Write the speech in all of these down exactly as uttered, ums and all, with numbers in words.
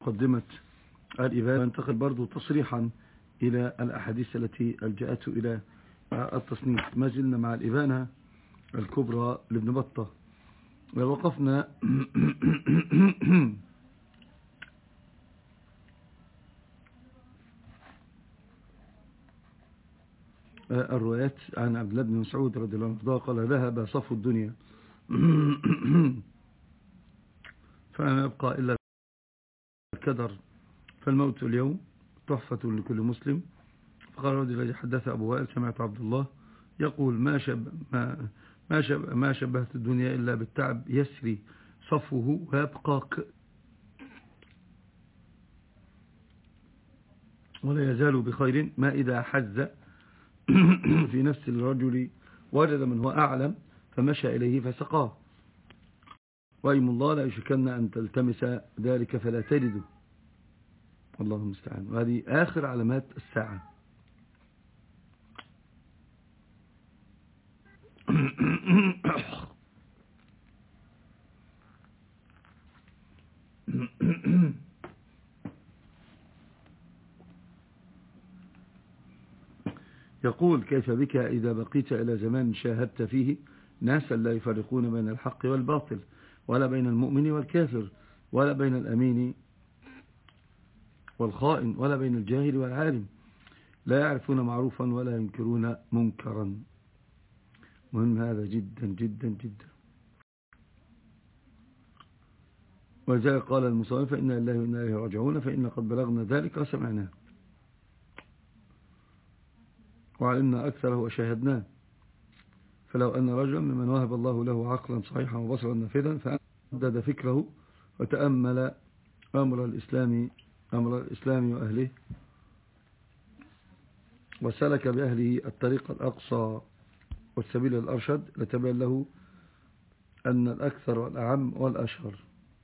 مقدمة الإبانة ننتقل برضو تصريحا إلى الأحاديث التي ألجأت إلى التصنيف. ما زلنا مع الإبانة الكبرى لابن بطة. ووقفنا الروايات عن عبد الله بن مسعود رضي الله عنه قال: ذهب صفو الدنيا فما يبقى إلا الكدر، فالموت اليوم تحفة لكل مسلم. فقال الرجل الذي حدث أبو وائل: سمعت عبد الله يقول: ما شب ما ما, شب ما شبهت الدنيا إلا بالتعب يسري صفوه ويبقى ولا يزال بخير ما إذا حز في نفس الرجل وجد من هو أعلم فمشى إليه فسقاه، وأيم الله لا يشكن أن تلتمس ذلك فلا تجده. الله المستعان. وهذه آخر علامات الساعة. يقول: كيف بك إذا بقيت إلى زمان شاهدت فيه ناسا لا يفرقون بين الحق والباطل، ولا بين المؤمن والكافر، ولا بين الأمين والخائن، ولا بين الجاهل والعالم، لا يعرفون معروفا ولا ينكرون منكرا. مهم هذا جدا جدا جدا. ولذلك قال المصنف: إنا لله وإنا إليه راجعون، فإن قد بلغنا ذلك وسمعناه وعلمنا أكثره وشاهدناه. فلو أن رجلا ممن وهب الله له عقلا صحيحا وبصرا نافذا فأعدد فكره وتأمل أمر الإسلام أمر الإسلام وأهله وسلك بأهله الطريق الأقصى والسبيل الأرشد، لتبين له أن الأكثر والأعم والأشهر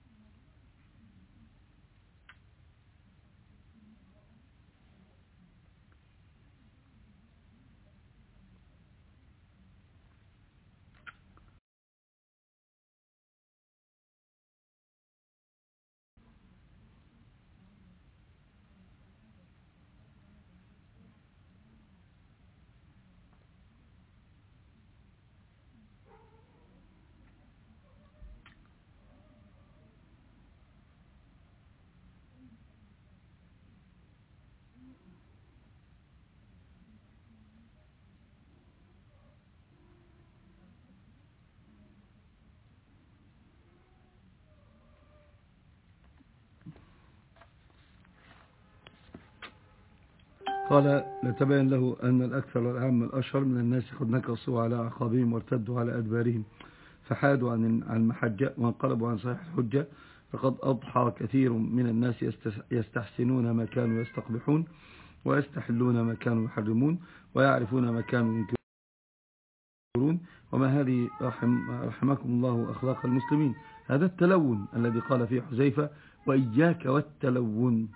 قال: لتبين له أن الأكثر والأعم الأشهر من الناس قد نكصوا على أعقابهم وارتدوا على أدبارهم فحادوا عن المحجة وانقلبوا عن صحيح الحجة. فقد أضحى كثير من الناس يستحسنون ما كانوا يستقبحون، ويستحلون ما كانوا يحرمون، ويعرفون ما كانوا ينكرون. وما هذه رحم رحمكم الله أخلاق المسلمين. هذا التلون الذي قال فيه حذيفة: وإياك والتلون.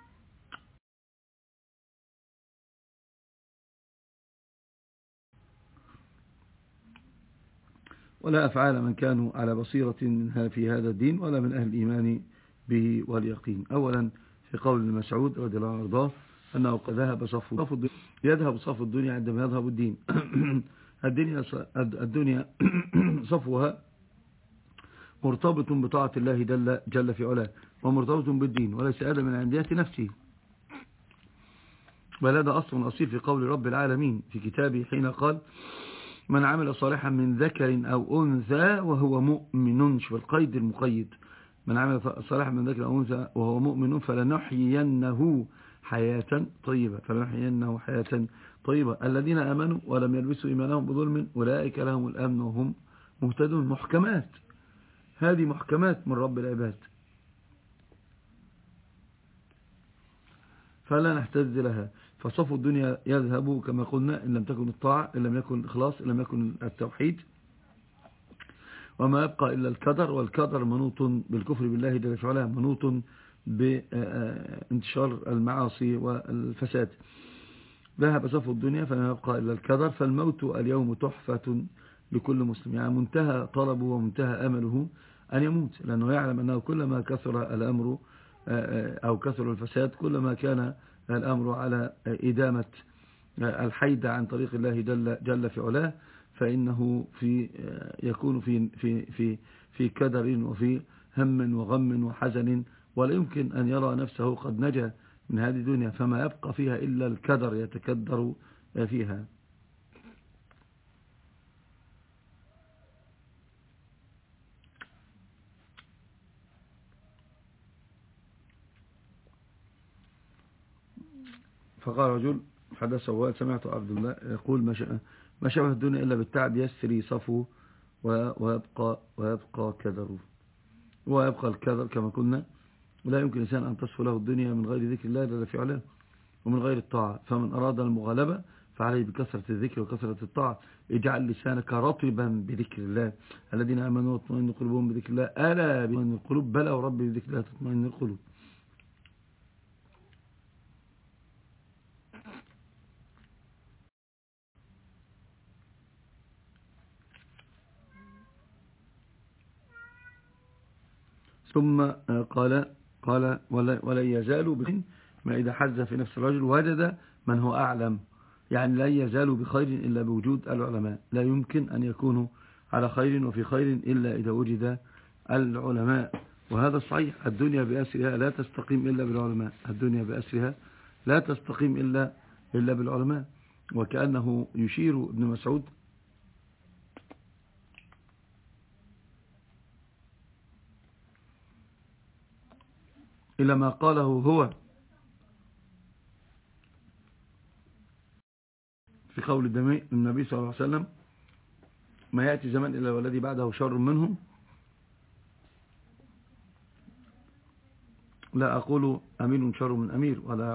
ولا أفعال من كانوا على بصيرة منها في هذا الدين، ولا من أهل الإيمان به واليقين. أولا في قول المسعود رضي الله عنه وارضاه أنه قد ذهب صف الدنيا، يذهب صف الدنيا عندما يذهب الدين. الدنيا الدنيا صفوها مرتبط بطاعة الله جل, جل في علاه، ومرتبط بالدين، وليس هذا من عندية نفسه، بل هذا أصل أصيل في قول رب العالمين في كتابه حين قال: من عمل صالحا من ذكر أو أنثى وهو مؤمن. شوف القيد المقيد: من عمل صالحا من ذكر أو أنثى وهو مؤمن فلنحيينه حياة طيبة فلنحيينه حياة طيبة الذين آمنوا ولم يلبسوا إيمانهم بظلم أولئك لهم الأمن وهم مهتدون. محكمات، هذه محكمات من رب العباد، فلا نحتز لها. فصف الدنيا يذهب كما قلنا إن لم تكن الطاعة، إن لم يكن الإخلاص، إن لم يكن التوحيد، وما يبقى إلا الكدر. والكدر منوط بالكفر بالله جل وعلا، منوط بانتشار المعاصي والفساد. ذهب صف الدنيا فما يبقى إلا الكدر، فالموت اليوم تحفة لكل مسلم. يعني منتهى طلبه ومنتهى أمله أن يموت، لأنه يعلم أنه كلما كثر الأمر أو كثر الفساد، كلما كان الأمر على إدامة الحيدة عن طريق الله جل, جل في علاه، فإنه في يكون في في في في كدر وفي هم وغم وحزن، ولا يمكن أن يرى نفسه قد نجا من هذه الدنيا، فما يبقى فيها إلا الكدر يتكدر فيها. فقال رجل حدثه وقال سمعت عبد الله يقول ما شبه الدنيا إلا بالتعب يسري صفو ويبقى, ويبقى كدره، ويبقى الكدر كما قلنا. لا يمكن إنسان أن تصفو له الدنيا من غير ذكر الله جل في علاه ومن غير الطاعة. فمن أراد المغالبة فعليه بكثرة الذكر وكثرة الطاعة. اجعل لسانك رطبا بذكر الله. الذين آمنوا وتطمئن قلوبهم بذكر الله ألا بمن القلوب بلى ورب بذكر الله تطمئن القلوب. ثم قال قال ولا يزال بخير ما إذا حز في نفس الرجل وجد من هو أعلم. يعني لا يزال بخير إلا بوجود العلماء. لا يمكن أن يكونوا على خير وفي خير إلا إذا وجد العلماء. وهذا صحيح. الدنيا بأسرها لا تستقيم إلا بالعلماء. الدنيا بأسرها لا تستقيم إلا إلا بالعلماء. وكأنه يشير ابن مسعود إلى ما قاله هو في قول النبي صلى الله عليه وسلم ما يأتي زمان إلا والذي بعده شر منهم. لا أقول أمير شر من أمير ولا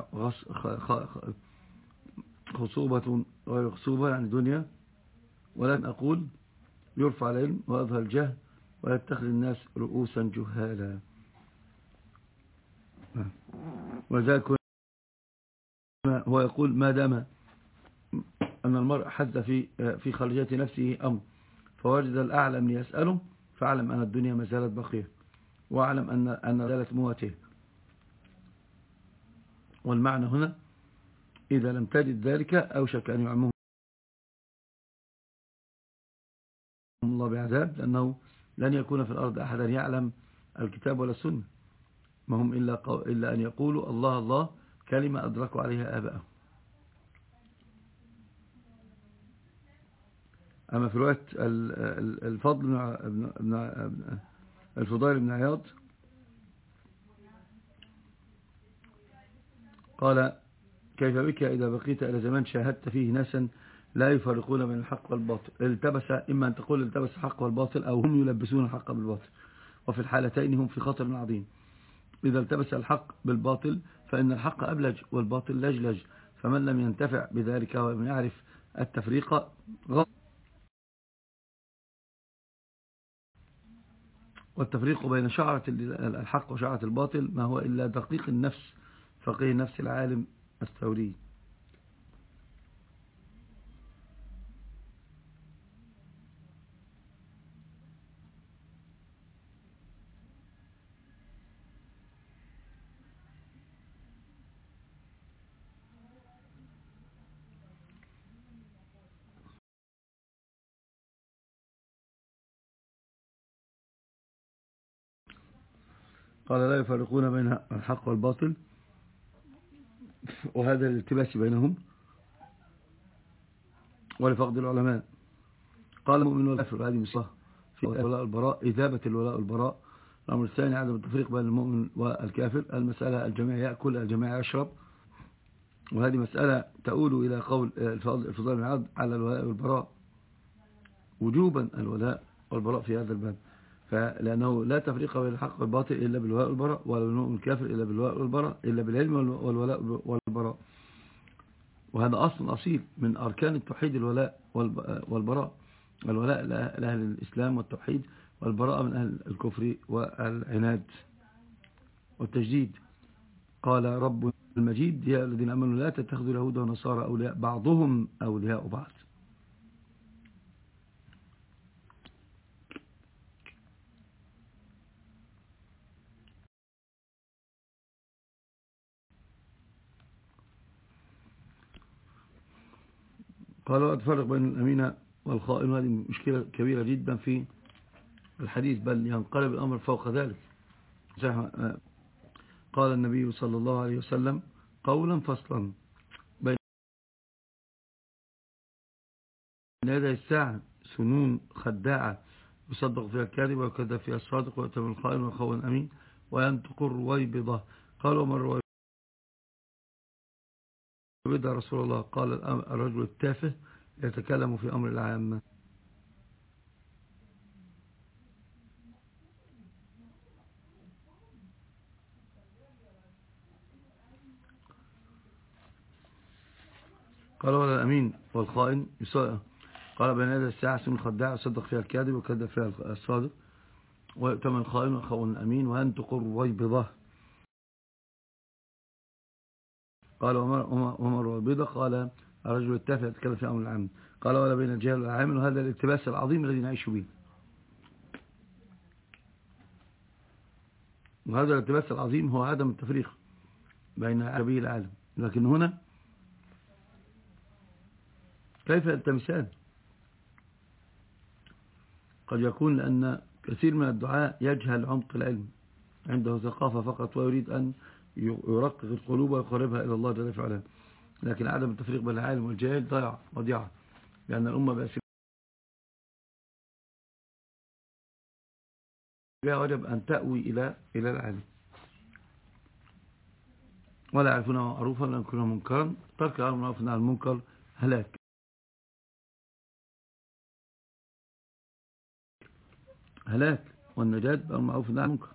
خصوبة غير خصوبة يعني دنيا، ولكن أقول يرفع العلم ويظهر الجهل ويتخذ الناس رؤوسا جهالا. وذلك هو يقول ما دام أن المرء حز في في خارجية نفسه أمر فوجد الأعلم ليسأله فاعلم أن الدنيا ما زالت باقية، واعلم أن أن زالت مواته. والمعنى هنا إذا لم تجد ذلك أوشك أن يعمهم الله بعذاب، لأنه لن يكون في الأرض أحدا يعلم الكتاب ولا السنة، ما هم إلا, قو... إلا أن يقولوا الله الله كلمة أدركوا عليها آباءهم. أما في رواية الفضل بن الفضيل بن عياض قال كيف بك إذا بقيت إلى زمان شاهدت فيه ناسا لا يفرقون بين الحق والباطل. التبس، إما أن تقول التبس الحق والباطل أو هم يلبسون الحق بالباطل، وفي الحالتين هم في خطر عظيم. إذا التبس الحق بالباطل فإن الحق أبلج والباطل لجلج، فمن لم ينتفع بذلك ومن يعرف التفريق غلط. والتفريق بين شعرة الحق وشعرة الباطل ما هو إلا دقيق النفس فقيه نفس العالم الثوري. قال لا يفرقون بين الحق والباطل، وهذا الالتباس بينهم ولفقد العلماء. قال المؤمن والكافر هذه مصلحة في الولاء والبراء، إذابة الولاء والبراء. الأمر الثاني عدم التفريق بين المؤمن والكافر. المسألة الجميع يأكل الجميع يشرب، وهذه مسألة تؤول إلى قول الفضل بن عياض على الولاء والبراء وجوبا الولاء والبراء في هذا الباب، فلأنه لا تفريق بين الحق والباطل إلا بالولاء والبراء، ولا المؤمن الكافر إلا بالولاء والبراء إلا بالعلم والولاء والبراء. وهذا أصل أصيل من أركان التوحيد الولاء والبراء. الولاء لأهل الإسلام والتوحيد، والبراء من أهل الكفر والعناد والتجديد. قال رب المجيد يا الذين أمنوا لا تتخذوا اليهود ونصارى أولياء بعضهم أولياء بعض. قالوا أتفرق بين الأمين والخائن، هذه مشكلة كبيرة جدا في الحديث، بل ينقلب الأمر فوق ذلك. قال النبي صلى الله عليه وسلم قولا فصلا بين يدي الساعة سنون خداعة يصدق فيها الكاذب ويكذب فيها الصادق ويتم الخائن ويخون أمين وينطق الرويبضة. قال وما الرويبضة يا رسول الله؟ قال الرجل التافه يتكلم في أمر العامة. قال ولا الأمين والخائن يساء. قال بين يدي الساعة سنون خداعة يصدق فيها الكاذب ويكذب فيها الصادق ويؤتمن الخائن ويخون الأمين وينطق الرويبضة. قال وما الرويبضة؟ قال الرجل التافه يتكلم في أمر العامة. قال ولا بين الجهل والعامل، وهذا الالتباس العظيم الذي نعيش به، وهذا الالتباس العظيم هو عدم التفريق بين عربي العالم. لكن هنا كيف يلتمسان؟ قد يكون لأن كثير من الدعاء يجهل عمق العلم، عنده ثقافة فقط ويريد أن يرقق القلوب ويقربها إلى الله جل وعلا. لكن عدم التفريق بين العالم والجاهل ضيع وضيعة، لأن الأمة بأسرها وجب أن تأوي إلى إلى العالم، ولا يعرفون معروفا ولا ينكرون منكرا. ترك الأمر معروف عن المنكر هلاك هلاك والنجاة بالمعروف عن المنكر.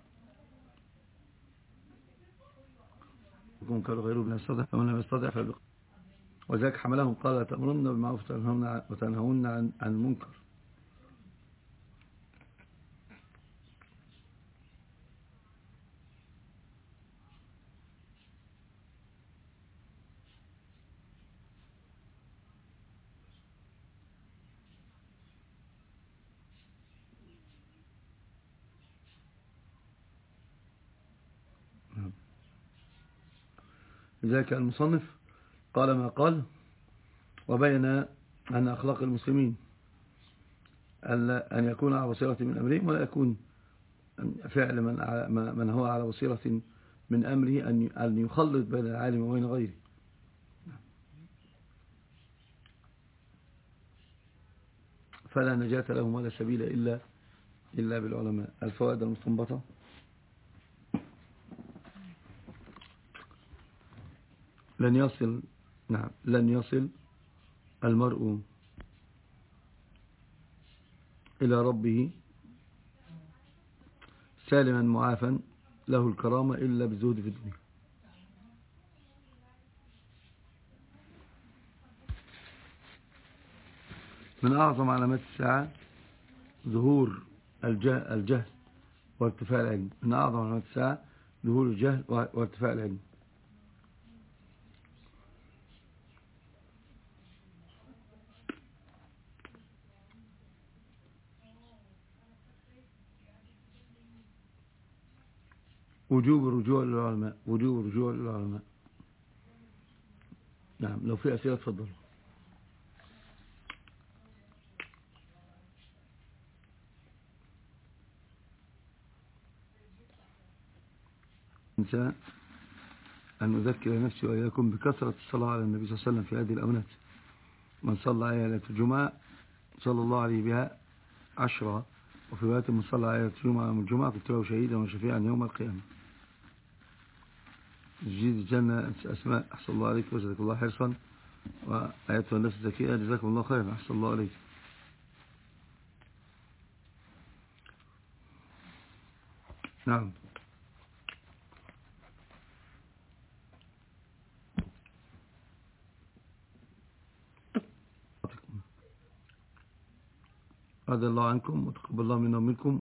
منكر غيره من يستطع فمن لم يستطع فبق. وذلك حملهم قال تأمرون بالمعروف وتنهون عن عن المنكر. لذلك المصنف قال ما قال وبين أن أخلاق المسلمين أن يكون على بصيرة من أمرهم، ولا يكون فعل من من هو على بصيرة من أمره أن يخلط بين العالم وبين غيره. فلا نجاة لهم ولا سبيل إلا إلا بالعلماء. الفوائد المستنبطة: لن يصل نعم لن يصل المرء إلى ربه سالما معافا له الكرامة إلا بالزهد في الدنيا. من أعظم علامات الساعة ظهور الجهل وارتفاع العلم. من أعظم علامات الساعة ظهور الجهل وارتفاع العلم. وجوب الرجوع للعلماء وجوب الرجوع للعلماء. نعم، لو في أسئلة تفضل. إنسى أن أذكر نفسي وإياكم بكثرة الصلاة على النبي صلى الله عليه وسلم في هذه الأمنات. من صلى عليها ليلة الجمعة صلى الله عليه بها عشرة، وفي رواية من صلى عليها ليلة الجمعة يوم الجمعة قلت له شهيدا وشفيعا يوم القيامة. جزيد الجنة أسماء، أحسن الله عليك وجزاك الله حرصا، وآياتها النفس الزكية، جزاكم الله خيرا، أحسن الله عليك. نعم. رضي الله عنكم وتقبل الله منا ومنكم